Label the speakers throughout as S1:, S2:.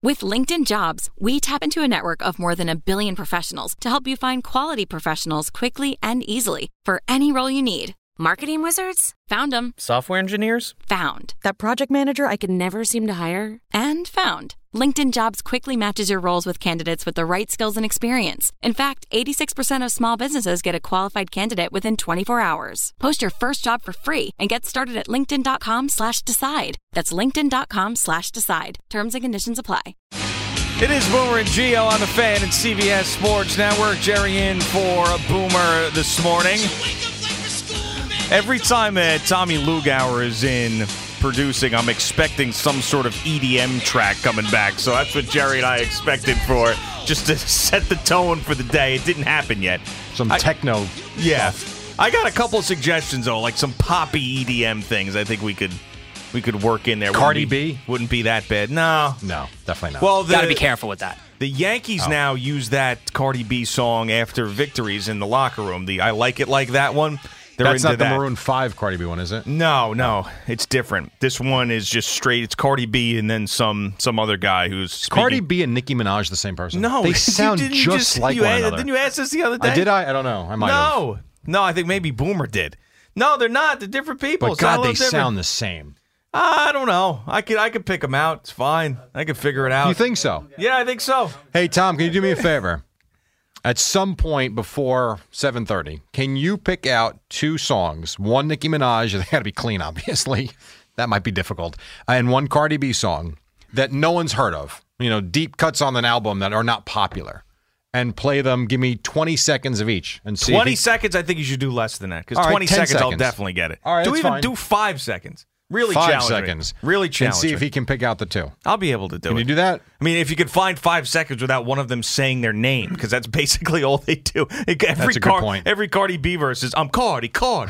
S1: With LinkedIn Jobs, we tap into a network of more than 1 billion professionals to help you find quality professionals quickly and easily for any role you need. Marketing wizards? Found them.
S2: Software engineers?
S1: Found. That project manager I could never seem to hire? And found. LinkedIn Jobs quickly matches your roles with candidates with the right skills and experience. In fact, 86% of small businesses get a qualified candidate within 24 hours. Post your first job for free and get started at linkedin.com/decide. That's linkedin.com/decide. Terms and conditions apply.
S3: It is Boomer and Gio on the Fan and CBS Sports Network. Jerry in for Boomer this morning. Every time Tommy Lugauer is in producing, I'm expecting some sort of EDM track coming back. So that's what Jerry and I expected for, just to set the tone for the day. It didn't happen yet.
S4: Some techno.
S3: Yeah. I got a couple of suggestions, though, like some poppy EDM things I think we could work in there.
S4: Cardi B?
S3: Wouldn't be that bad. No,
S4: definitely not.
S3: Well,
S2: Got to be careful with that.
S3: The Yankees now use that Cardi B song after victories in the locker room. The I Like It Like That one.
S4: That's not the Maroon 5 Cardi B one, is it?
S3: No. It's different. This one is just straight. It's Cardi B and then some other guy who's speaking.
S4: Cardi B and Nicki Minaj the same person?
S3: No.
S4: They sound just like one another.
S3: Didn't you ask us the other day?
S4: Did I? I don't know. I might have.
S3: No, I think maybe Boomer did. No, they're not. They're different people.
S4: But God, they sound the same.
S3: I don't know. I could pick them out. It's fine. I could figure it out.
S4: You think so?
S3: Yeah, I think so.
S4: Hey, Tom, can you do me a favor? At some point before 7:30, can you pick out 2 songs? One Nicki Minaj, they got to be clean, obviously. That might be difficult. And one Cardi B song that no one's heard of. You know, deep cuts on an album that are not popular. And play them. Give me 20 seconds of each. And see
S3: 20 seconds? I think you should do less than that. Because 20 seconds, I'll definitely get it.
S4: All right,
S3: do 5 seconds. Really
S4: 5
S3: challenge
S4: seconds.
S3: Me. Really challenge
S4: And see if he can pick out the 2.
S3: I'll be able to do it.
S4: Can you do that?
S3: I mean, if you could find 5 seconds without one of them saying their name, because that's basically all they do.
S4: That's a good point.
S3: Every Cardi B verse is, I'm Cardi.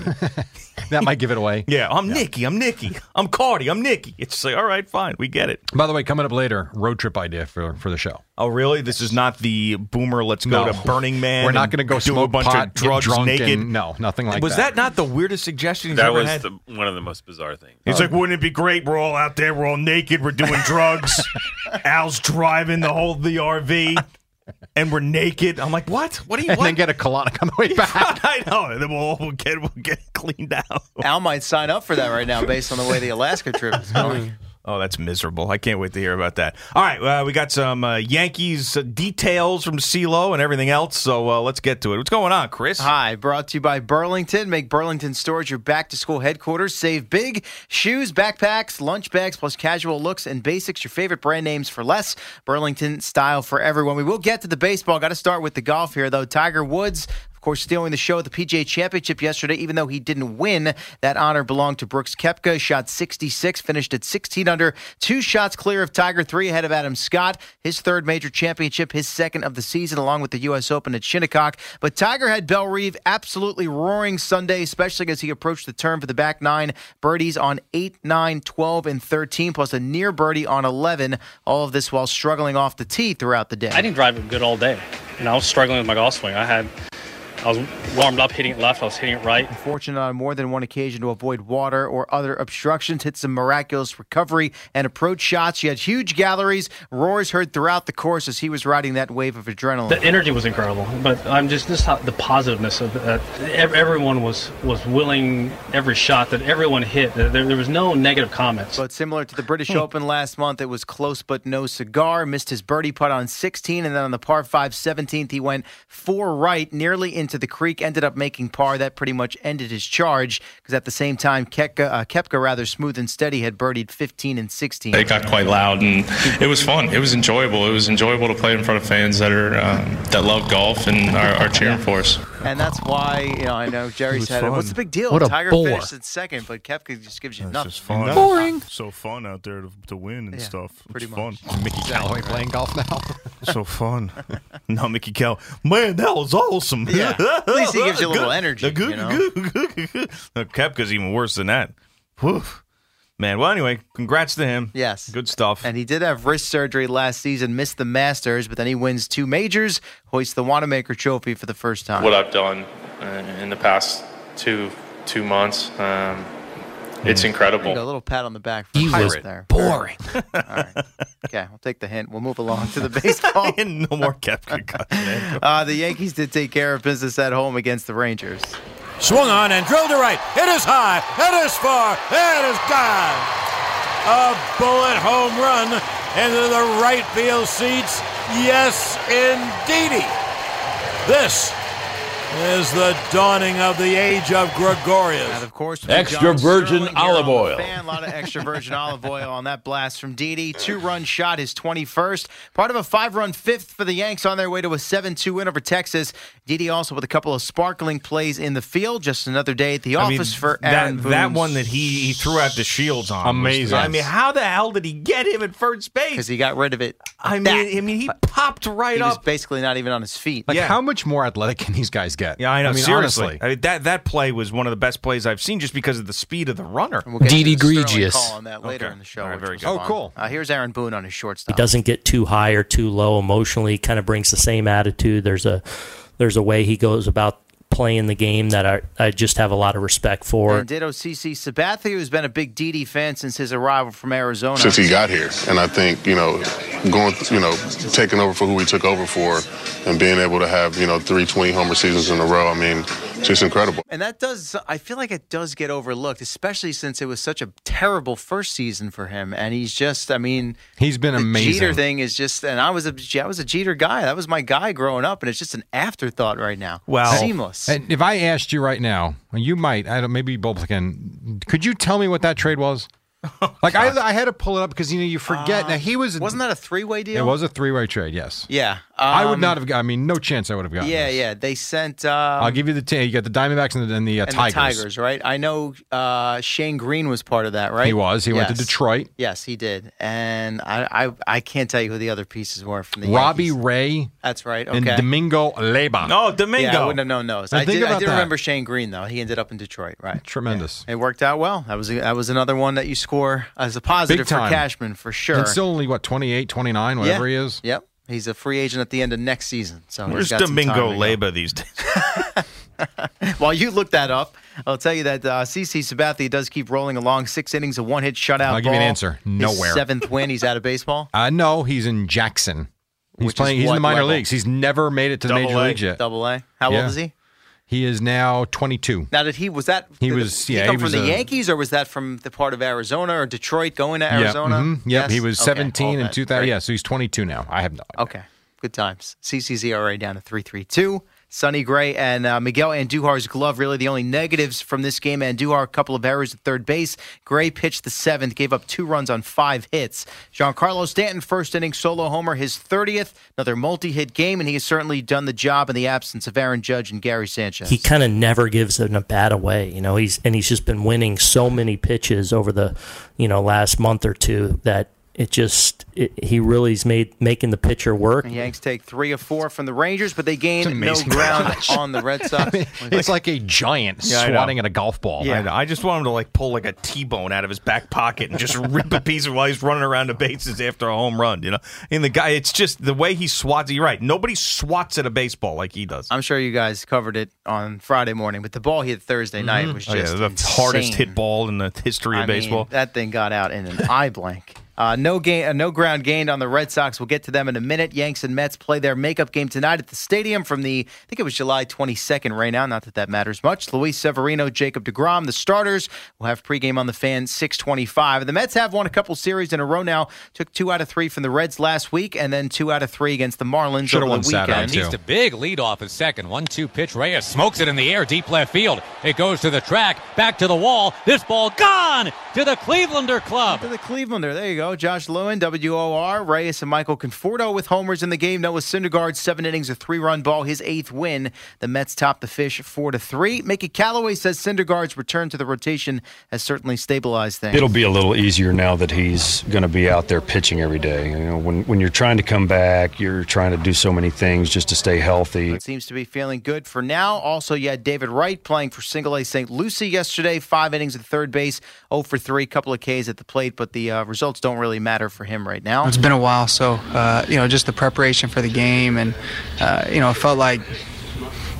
S4: That might give it away.
S3: Yeah, I'm Nikki. I'm Cardi. I'm Nikki. It's like, all right, fine. We get it.
S4: By the way, coming up later, road trip idea for the show.
S3: Oh, really? This is not the Boomer, let's go to Burning Man.
S4: We're not going to go smoke
S3: a bunch
S4: pot,
S3: of drugs
S4: get drunk
S3: naked.
S4: No, nothing like that.
S3: Was that not the weirdest suggestion he's
S5: that
S3: ever
S5: was
S3: had?
S5: one of the most bizarre things.
S3: He's like, wouldn't it be great? We're all out there. We're all naked. We're doing drugs. Al's driving the RV. And we're naked. I'm like, what? What do you want?
S4: And then get a colonic on the way back.
S3: I know. And then we'll get cleaned out.
S6: Al might sign up for that right now based on the way the Alaska trip is going.
S3: Oh, that's miserable. I can't wait to hear about that. All right, we got some Yankees details from CeeLo and everything else, so let's get to it. What's going on, Chris?
S6: Hi, brought to you by Burlington. Make Burlington Storage your back-to-school headquarters. Save big. Shoes, backpacks, lunch bags, plus casual looks and basics. Your favorite brand names for less. Burlington style for everyone. We will get to the baseball. Got to start with the golf here, though. Tiger Woods, of course, stealing the show at the PGA Championship yesterday, even though he didn't win. That honor belonged to Brooks Koepka. Shot 66, finished at 16 under, 2 shots clear of Tiger, 3 ahead of Adam Scott. His 3rd major championship, his 2nd of the season, along with the U.S. Open at Shinnecock. But Tiger had Bellerive absolutely roaring Sunday, especially as he approached the turn for the back 9 birdies on 8, 9, 12, and 13, plus a near birdie on 11. All of this while struggling off the tee throughout the day.
S7: I didn't drive it good all day. I was struggling with my golf swing. I was warmed up hitting it left. I was hitting it right.
S6: Fortunate on more than one occasion to avoid water or other obstructions. Hit some miraculous recovery and approach shots. She had huge galleries. Roars heard throughout the course as he was riding that wave of adrenaline.
S7: The energy was incredible, but I'm just the positiveness of that. Everyone was willing every shot that everyone hit. There was no negative comments.
S6: But similar to the British Open last month, it was close but no cigar. Missed his birdie putt on 16, and then on the par 5 17th, he went 4 right, nearly into the creek, ended up making par. That pretty much ended his charge, because at the same time, Koepka, rather smooth and steady, had birdied 15 and 16.
S5: It got quite loud, and it was fun. It was enjoyable. It was enjoyable to play in front of fans that are that love golf and are cheering for us.
S6: And that's why, I know Jerry said, what's the big deal?
S4: What a
S6: Tiger
S4: bore.
S6: finished in 2nd, but Koepka just gives you nothing.
S3: It's just fun.
S4: Boring.
S3: So fun out there to win and stuff.
S6: Pretty
S3: it's
S6: much.
S3: fun.
S4: Mickey Callaway playing golf now.
S3: So fun. No, Mickey Cal. Man, that was awesome.
S6: Yeah. At least he gives you a little energy.
S3: Koepka's even worse than that. Whew. Man, well, anyway, congrats to him.
S6: Yes.
S3: Good stuff.
S6: And he did have wrist surgery last season, missed the Masters, but then he wins 2 majors, hoists the Wanamaker Trophy for the first time.
S5: What I've done in the past two months, It's incredible.
S6: A little pat on the back for
S2: He was
S6: there.
S2: boring.
S6: All right. Okay, we'll take the hint. We'll move along to the baseball.
S3: No more Koepka concussion.
S6: The Yankees did take care of business at home against the Rangers.
S8: Swung on and drilled to right. It is high. It is far. It is gone. A bullet home run into the right field seats. Yes, indeedy. This is the dawning of the age of Gregorius.
S6: And of course,
S9: Extra virgin olive oil.
S6: A lot of extra virgin olive oil on that blast from Didi. 2-run shot, his 21st. Part of a 5-run fifth for the Yanks on their way to a 7-2 win over Texas. Didi also with a couple of sparkling plays in the field. Just another day at the office for Aaron Boone.
S3: That one that he threw out the shields on.
S4: Amazing.
S3: I mean, how the hell did he get him at first base?
S6: Because he got rid of it.
S3: I mean, he popped right
S6: He
S3: up.
S6: was basically not even on his feet.
S4: Like, how much more athletic can these guys get?
S3: Yeah, I know.
S4: mean,
S3: Seriously,
S4: honestly.
S3: I mean, that play was one of the best plays I've seen, just because of the speed of the runner.
S6: And we'll get to
S2: Didi
S6: the Sterling
S2: Egregious.
S6: call on that later
S3: Okay.
S6: in the show.
S3: All right,
S6: which
S3: very
S6: was
S3: good.
S6: fun.
S4: Oh, cool.
S6: Here's Aaron Boone on his shortstop.
S10: He doesn't get too high or too low emotionally. Kind of brings the same attitude. There's a way he goes about playing the game that I just have a lot of respect for.
S6: And ditto CC Sabathia, who's been a big Didi fan since his arrival from Arizona.
S11: Since he got here. And I think, taking over for who he took over for and being able to have, 3 20-homer seasons in a row, I mean, just incredible.
S6: And I feel like it does get overlooked, especially since it was such a terrible first season for him. And he's just,
S4: he's been
S6: the
S4: amazing.
S6: Jeter thing is just, and I was a Jeter guy. That was my guy growing up, and it's just an afterthought right now.
S3: Well,
S6: seamless.
S4: And if I asked you right now, you might, maybe both can, could you tell me what that trade was? Like, I had to pull it up because, you forget. Now, he was...
S6: Wasn't that a 3-way deal?
S4: It was a 3-way trade, yes.
S6: Yeah.
S4: I would not have... no chance I would have gotten this.
S6: Yeah. They sent...
S4: I'll give you the... You got the Diamondbacks and the
S6: and
S4: Tigers.
S6: the Tigers, right? I know Shane Green was part of that, right?
S4: He was. He went to
S6: Yes.
S4: Detroit.
S6: Yes, he did. And I can't tell you who the other pieces were from the
S4: Robbie
S6: Yankees.
S4: Ray
S6: That's right. Okay.
S4: and Domingo Leyba.
S3: No, Domingo.
S6: Yeah, I wouldn't have known those.
S4: Now
S6: I
S4: think
S6: did
S4: about that.
S6: remember Shane Green, though. He ended up in Detroit, right?
S4: Tremendous.
S6: Yeah. It worked out well. That was another one that you score as a positive
S4: Big
S6: for
S4: time.
S6: Cashman, for sure.
S4: He's still only, 28, 29, whatever he is?
S6: Yep. He's a free agent at the end of next season. So
S3: Where's
S6: he's got some time
S3: Domingo
S6: to go.
S3: Leyba these days?
S6: While you look that up, I'll tell you that CC Sabathia does keep rolling along. 6 innings, a 1-hit shutout.
S4: I'll give you an
S6: ball.
S4: answer.
S6: His
S4: Nowhere.
S6: 7th win. He's out of baseball.
S4: No, he's in Jackson. He's
S6: Which is
S4: playing. He's in
S6: what
S4: the minor
S6: level?
S4: leagues. He's never made it to the
S3: Double
S4: major
S3: A.
S4: leagues yet.
S6: Double A. How
S4: Yeah.
S6: old is he?
S4: He is now 22.
S6: Now, did he was that?
S4: He
S6: did
S4: was-
S6: He
S4: yeah,
S6: come
S4: he
S6: from
S4: was
S6: the
S4: a-
S6: Yankees, or was that from the part of Arizona or Detroit going to Arizona?
S4: Yep.
S6: Yes?
S4: He was
S6: Okay,
S4: 17
S6: all
S4: in
S6: that.
S4: 2000.
S6: Great.
S4: Yeah, so he's 22 now. I have no idea.
S6: Okay, good times. CC's ERA down to 3.32. Sonny Gray and Miguel Andujar's glove, really the only negatives from this game. Andujar, a couple of errors at third base. Gray pitched the 7th, gave up 2 runs on 5 hits. Giancarlo Stanton, first inning solo homer, his 30th, another multi-hit game, and he has certainly done the job in the absence of Aaron Judge and Gary Sanchez.
S10: He kind of never gives a bat away, he's just been winning so many pitches over the, last month or two that he really is making the pitcher work.
S6: The Yanks take 3 of 4 from the Rangers, but they gain
S4: It's
S6: no
S4: amazing.
S6: ground on the Red Sox.
S4: It's like a giant
S3: I know.
S4: swatting at a golf ball.
S3: I know. I just want him to pull a T-bone out of his back pocket and just rip a piece of while he's running around the bases after a home run. And the guy, it's just the way he swats. You're right. Nobody swats at a baseball like he does.
S6: I'm sure you guys covered it on Friday morning, but the ball he hit Thursday night was just
S3: the
S6: insane.
S3: hardest hit ball in the history of baseball.
S6: That thing got out in an eye blank. No ground gained on the Red Sox. We'll get to them in a minute. Yanks and Mets play their makeup game tonight at the stadium from I think it was July 22nd right now. Not that matters much. Luis Severino, Jacob deGrom, the starters. We'll have pregame on the Fan 6:25. The Mets have won a couple series in a row now. Took 2 out of 3 from the Reds last week, and then 2 out of 3 against the Marlins
S4: Should've
S6: over
S4: won
S6: the
S4: Saturday,
S6: weekend.
S4: too.
S9: He's a big lead off his second. 1-2 pitch. Reyes smokes it in the air, deep left field. It goes to the track, back to the wall. This ball gone to the Clevelander Club.
S6: To the Clevelander. There you go. Josh Lewin, WOR. Reyes and Michael Conforto with homers in the game. Noah Syndergaard, 7 innings, a 3-run ball, his 8th win. The Mets top the Fish 4-3. Mickey Callaway says Syndergaard's return to the rotation has certainly stabilized things.
S12: It'll be a little easier now that he's going to be out there pitching every day. When you're trying to come back, you're trying to do so many things just to stay healthy.
S6: It seems to be feeling good for now. Also, you had David Wright playing for Single A St. Lucie yesterday. 5 innings at third base, 0 for 3, couple of Ks at the plate, but the results don't really matter for him right now.
S13: It's been a while, so just the preparation for the game, and it felt like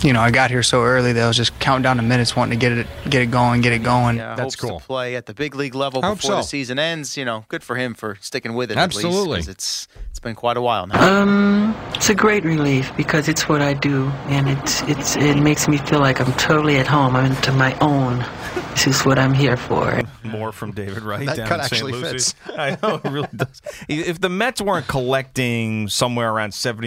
S13: I got here so early that I was just counting down the minutes, wanting to get it going.
S6: Yeah,
S4: That's
S6: hopes
S4: cool.
S6: to play at the big league level
S4: Hope
S6: before the
S4: so.
S6: season ends. Good for him for sticking with it.
S4: Absolutely.
S6: At least, 'cause it's been quite a while now.
S14: It's a great relief because it's what I do, and it makes me feel like I'm totally at home. I'm into my own. This is what I'm here for.
S3: More from David Wright
S4: That
S3: down
S4: cut
S3: in St.
S4: actually
S3: Lucie.
S4: fits.
S3: I know, it really does. If the Mets weren't collecting somewhere around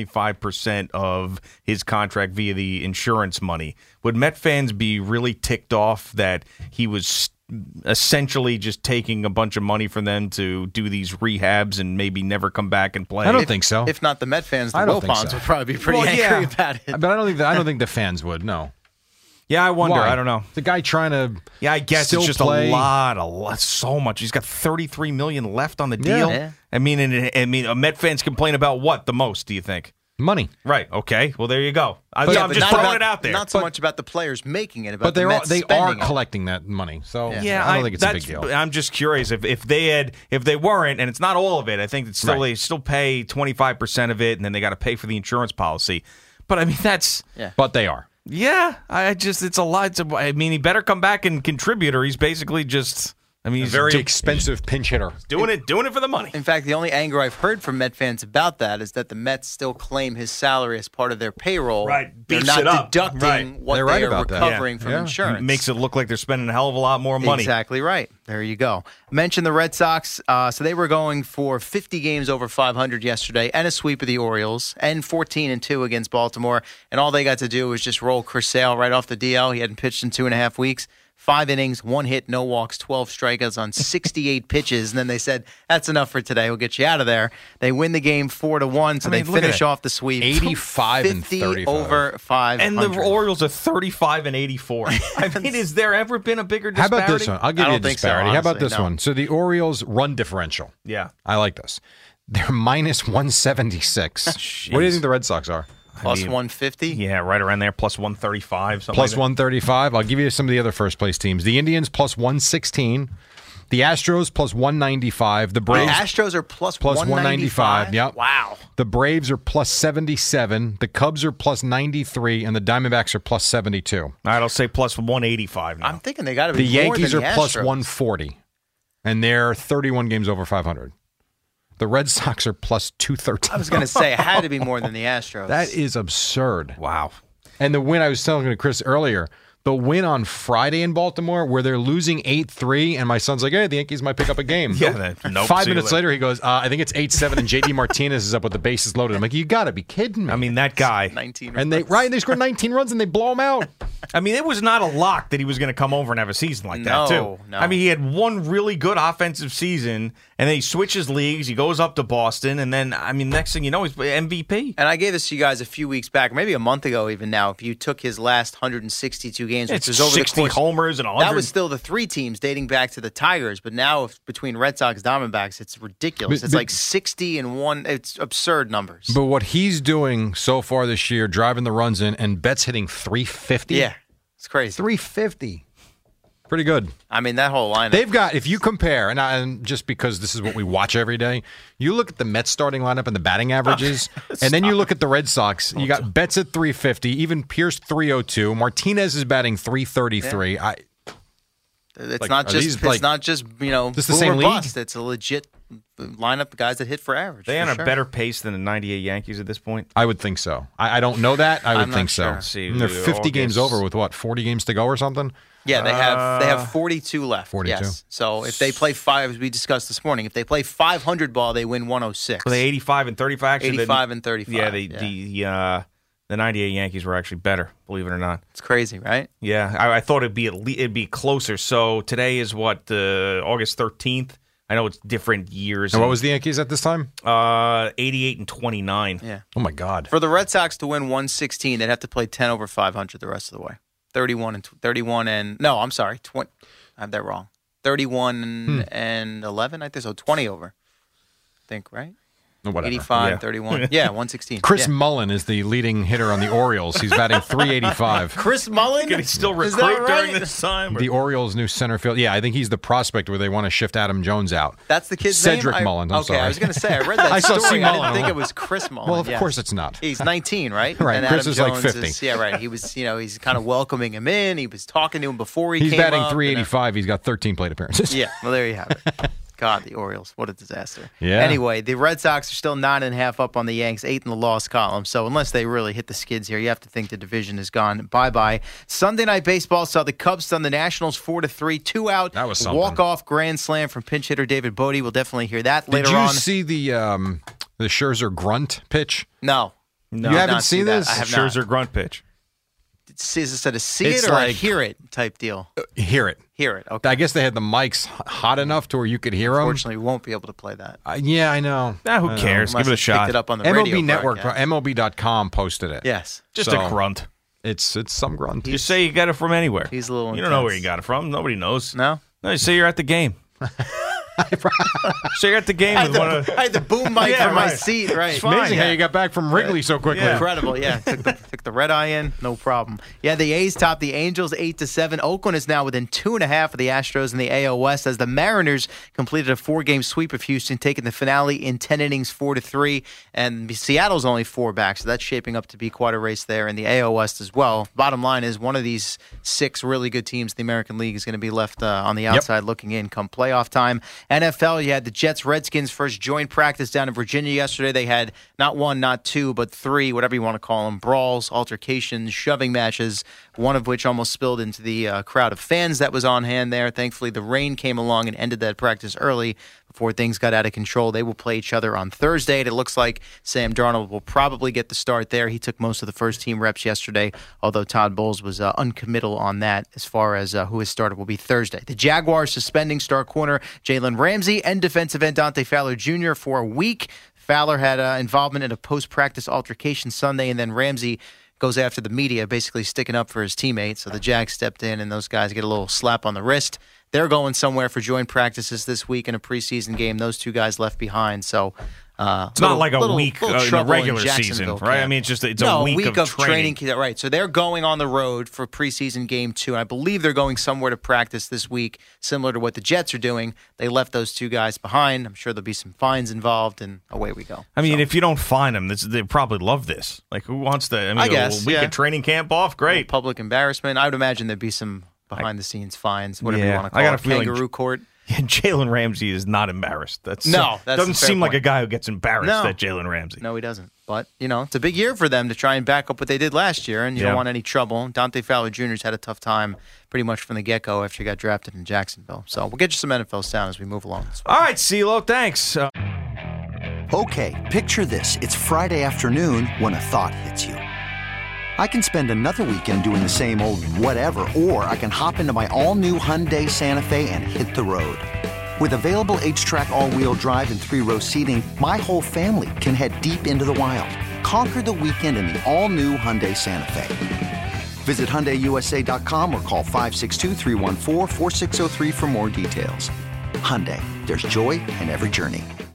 S3: 75% of his contract via the insurance money, would Met fans be really ticked off that he was essentially just taking a bunch of money from them to do these rehabs and maybe never come back and play?
S4: I don't think so.
S6: If not the Met fans, the
S4: I don't think
S6: Wilpons
S4: so.
S6: would probably be pretty angry about it.
S4: But I don't think the fans would. No.
S3: Yeah, I wonder.
S4: Why?
S3: I don't know.
S4: The guy trying to
S3: I guess
S4: still
S3: it's just
S4: play.
S3: a lot, so much. He's got $33 million left on the deal.
S6: Yeah.
S3: I mean, Met fans complain about what the most? Do you think?
S4: Money.
S3: Right. Okay. Well, there you go. I'm
S6: But
S3: just
S6: not
S3: throwing
S6: about-
S3: it out there.
S6: Not so much about the players making it, about
S4: But
S6: the Mets
S4: they are
S6: spending it.
S4: collecting that money. So
S3: Yeah,
S4: I don't think it's a big deal.
S3: I'm just curious if they weren't, and it's not all of it. I think it's still they still pay 25% of it, and then they got to pay for the insurance policy. But I mean, that's
S4: But they are.
S3: yeah. It's a lot. I mean, he better come back and contribute, or he's basically just. I mean,
S4: A
S3: he's
S4: very expensive pinch hitter.
S3: doing it for the money.
S6: In fact, the only anger I've heard from Met fans about that is that the Mets still claim his salary as part of their payroll.
S3: Right.
S6: They're
S3: Beefs
S6: not
S3: it up.
S6: deducting
S3: Right.
S6: what
S4: They're right
S6: they are
S4: about that.
S6: recovering from insurance.
S3: Makes it look like they're spending a hell of a lot more money.
S6: Exactly right. There you go. Mentioned the Red Sox. So they were going for 50 games over 500 yesterday and a sweep of the Orioles and 14-2 against Baltimore. And all they got to do was just roll Chris Sale right off the DL. He hadn't pitched in 2.5 weeks. 5 innings, 1 hit, no walks, 12 strikeouts on 68 pitches. And then they said, that's enough for today. We'll get you out of there. They win the game 4-1, so
S3: I mean,
S6: they
S3: look at
S6: finish
S3: it.
S6: off the sweep.
S4: 85 and
S6: 50
S4: 35.
S6: over 500.
S3: And the Orioles are 35-84. I mean, has there ever been a bigger
S4: How
S3: disparity?
S4: about this one? I'll give
S6: I
S4: you a
S6: don't think so,
S4: disparity. How about
S6: honestly,
S4: this
S6: no.
S4: one? So the Orioles run differential.
S3: Yeah.
S4: I like this. They're minus 176. What do you think the Red Sox are?
S6: Plus 150?
S3: Yeah, right around there, plus 135. Something
S4: Plus
S3: like that.
S4: 135. I'll give you some of the other first place teams. The Indians plus 116. The Astros plus 195. The
S6: The
S4: Braves
S6: Astros are plus
S4: plus
S6: 195.
S4: 195. Yep.
S6: Wow.
S4: The Braves are plus 77. The Cubs are plus 93. And the Diamondbacks are plus 72.
S3: All right, I'll say plus 185 now.
S6: I'm thinking they got to be
S4: The
S6: more
S4: Yankees
S6: than
S4: are
S6: the
S4: plus
S6: Astros.
S4: 140. And they're 31 games over 500. The Red Sox are plus 213.
S6: I was going to say it had to be more than the Astros.
S4: That is absurd.
S3: Wow.
S4: And the win, I was telling to Chris earlier, the win on Friday in Baltimore where they're losing 8-3, and my son's like, hey, the Yankees might pick up a game.
S3: Yeah, nope,
S4: 5
S3: see you
S4: minutes later, he goes, I think it's 8-7, and J.D. Martinez is up with the bases loaded. I'm like, you got to be kidding me.
S3: I mean, that guy.
S6: 19
S4: and they scored 19 runs, and they blow him out.
S3: I mean, it was not a lock that he was going to come over and have a season like that,
S6: No,
S3: too.
S6: no.
S3: I mean, he had one really good offensive season, and then he switches leagues. He goes up to Boston, and then, I mean, next thing you know, he's MVP.
S6: And I gave this to you guys a few weeks back, maybe a month ago even now, if you took his last 162 games, which
S3: It's
S6: was over
S3: 60
S6: the course.
S3: homers and 100.
S6: That was still the 3 teams dating back to the Tigers, but now between Red Sox and Diamondbacks, it's ridiculous. It's like 60 and 1. It's absurd numbers.
S4: But what he's doing so far this year, driving the runs in, and Betts hitting 350.
S6: Yeah, it's crazy.
S4: 350. Pretty good.
S6: I mean, that whole lineup.
S4: They've got, if you compare, and just because this is what we watch every day, you look at the Mets starting lineup and the batting averages, and then you look at the Red Sox. You got Betts at 350, even Pierce 302, Martinez is batting 333.
S6: Yeah. It's
S4: Like,
S6: not
S4: are
S6: just
S4: these,
S6: it's
S4: like,
S6: not just
S4: this the
S6: boom
S4: same
S6: or
S4: league?
S6: bust. It's a legit lineup of guys that hit for average.
S3: They
S6: for
S3: on
S6: sure.
S3: a better pace than the 98 Yankees at this point?
S4: I would think so. I don't know that. I would
S6: I'm not
S4: think
S6: sure.
S4: so.
S3: See,
S4: And they're 50 games
S3: August.
S4: over with what, 40 games to go or something?
S6: Yeah, they have 42 left.
S4: 42.
S6: Yes. So if they play 5, as we discussed this morning, if they play 500 ball, they win 106.
S3: Were they 85 and 35? Actually,
S6: 85 and 35.
S3: Yeah, the 98 Yankees were actually better, believe it or not.
S6: It's crazy, right?
S3: Yeah, I thought it'd be closer. So today is what, August 13th? I know it's different years.
S4: And what was the Yankees at this time?
S3: 88 and 29.
S6: Yeah.
S4: Oh, my God.
S6: For the Red Sox to win 116, they'd have to play 10 over 500 the rest of the way. 31 and no, I'm sorry, 20. I have that wrong. 31 and 11, I think so. 20 over. I think, right?
S4: Whatever.
S6: 85, 31. Yeah, 116.
S4: Chris
S6: Yeah.
S4: Mullen is the leading hitter on the Orioles. He's batting .385.
S6: Chris Mullen?
S3: Can he still
S6: Is
S3: recruit
S6: that right?
S3: during this time? or-
S4: The Orioles' new center field. Yeah, I think he's the prospect where they want to shift Adam Jones out.
S6: That's the kid's
S4: Cedric
S6: name?
S4: Mullen. I'm
S6: okay,
S4: sorry.
S6: I was going to say, I read that
S4: I saw
S6: story.
S4: C.
S6: I
S4: Mullen.
S6: didn't think it was Chris Mullen.
S4: Well, of
S6: Yes.
S4: course it's not.
S6: He's 19, right?
S4: Right,
S6: And
S4: Chris
S6: Adam
S4: is like
S6: Jones
S4: 50.
S6: Yeah, right. He was, he's kind of welcoming him in. He was talking to him before he
S4: He's
S6: came
S4: batting
S6: up.
S4: .385. He's got 13 plate appearances.
S6: Yeah, well, there you have it. God, the Orioles. What a disaster.
S4: Yeah.
S6: Anyway, the Red Sox are still 9.5 up on the Yanks, 8 in the loss column. So unless they really hit the skids here, you have to think the division is gone bye-bye. Sunday Night Baseball saw the Cubs stun the Nationals 4-3, 2 out.
S4: That was something.
S6: Walk-off grand slam from pinch hitter David Bodie. We'll definitely hear that later
S4: Did you
S6: on.
S4: see the Scherzer grunt pitch?
S6: No.
S4: You haven't
S6: not see
S4: seen
S6: that.
S4: this?
S6: I have
S3: Scherzer
S6: not.
S3: grunt pitch.
S6: Is it a see
S4: It's
S6: it or a
S4: like-
S6: hear it type deal?
S4: Hear it.
S6: Hear it. Okay.
S4: I guess they had the mics hot enough to where you could hear them.
S6: Unfortunately, we won't be able to play that.
S4: Yeah, I know.
S3: Who cares? Give it a shot.
S6: Picked it up on the
S4: MLB
S6: radio
S4: Network,
S6: broadcast.
S4: MLB.com posted it.
S6: Yes.
S3: Just
S4: So,
S3: a grunt.
S4: It's some grunt.
S3: You say you got it from anywhere.
S6: He's a little
S3: You don't know
S6: intense.
S3: where you got it from. Nobody knows.
S6: No?
S3: No, you say you're at the game. So you're at the game with one of
S6: I had the boom mic
S3: Yeah,
S6: from my
S3: right.
S6: seat, right?
S3: It's fine.
S4: Amazing
S3: yeah.
S4: how you got back from Wrigley so quickly.
S3: Yeah.
S6: Incredible, yeah. Took the red eye in, no problem. Yeah, the A's top the Angels 8-7. Oakland is now within 2.5 of the Astros in the AL West as the Mariners completed a 4-game sweep of Houston, taking the finale in 10 innings 4-3. And Seattle's only 4 back, so that's shaping up to be quite a race there in the AL West as well. Bottom line is one of these 6 really good teams in the American League is going to be left on the outside looking in come playoff time. NFL, you had the Jets-Redskins first joint practice down in Virginia yesterday. They had not 1, not 2, but 3, whatever you want to call them, brawls, altercations, shoving matches, one of which almost spilled into the crowd of fans that was on hand there. Thankfully, the rain came along and ended that practice early before things got out of control. They will play each other on Thursday, and it looks like Sam Darnold will probably get the start there. He took most of the first-team reps yesterday, although Todd Bowles was uncommittal on that as far as who his starter will be Thursday. The Jaguars suspending star corner Jalen Ramsey and defensive end Dante Fowler Jr. for a week. Fowler had involvement in a post-practice altercation Sunday, and then Ramsey goes after the media, basically sticking up for his teammate. So the Jags stepped in, and those guys get a little slap on the wrist. They're going somewhere for joint practices this week in a preseason game. Those 2 guys left behind. So
S3: It's not like a week in the regular season, right? I mean, it's a week of training.
S6: Right. So they're going on the road for preseason game 2. I believe they're going somewhere to practice this week, similar to what the Jets are doing. They left those 2 guys behind. I'm sure there'll be some fines involved, and away we go.
S3: I mean, if you don't find them, they probably love this. Like, who wants to? I mean,
S6: guess,
S3: a week of training camp off, great.
S6: Public embarrassment. I would imagine there'd be some behind-the-scenes fines, whatever you
S3: Yeah,
S6: want to call
S3: I got
S6: it.
S3: a feeling
S6: Kangaroo court.
S3: Jalen Ramsey is not embarrassed.
S6: That's
S3: doesn't
S6: a fair
S3: seem like
S6: point.
S3: a guy who gets embarrassed
S6: No.
S3: at Jalen Ramsey.
S6: No, he doesn't. But, it's a big year for them to try and back up what they did last year, and you don't want any trouble. Dante Fowler Jr.'s had a tough time pretty much from the get-go after he got drafted in Jacksonville. So we'll get you some NFL sound as we move along.
S3: All right, CeeLo, thanks.
S15: Okay, picture this. It's Friday afternoon when a thought hits you. I can spend another weekend doing the same old whatever, or I can hop into my all-new Hyundai Santa Fe and hit the road. With available H-Track all-wheel drive and 3-row seating, my whole family can head deep into the wild. Conquer the weekend in the all-new Hyundai Santa Fe. Visit HyundaiUSA.com or call 562-314-4603 for more details. Hyundai, there's joy in every journey.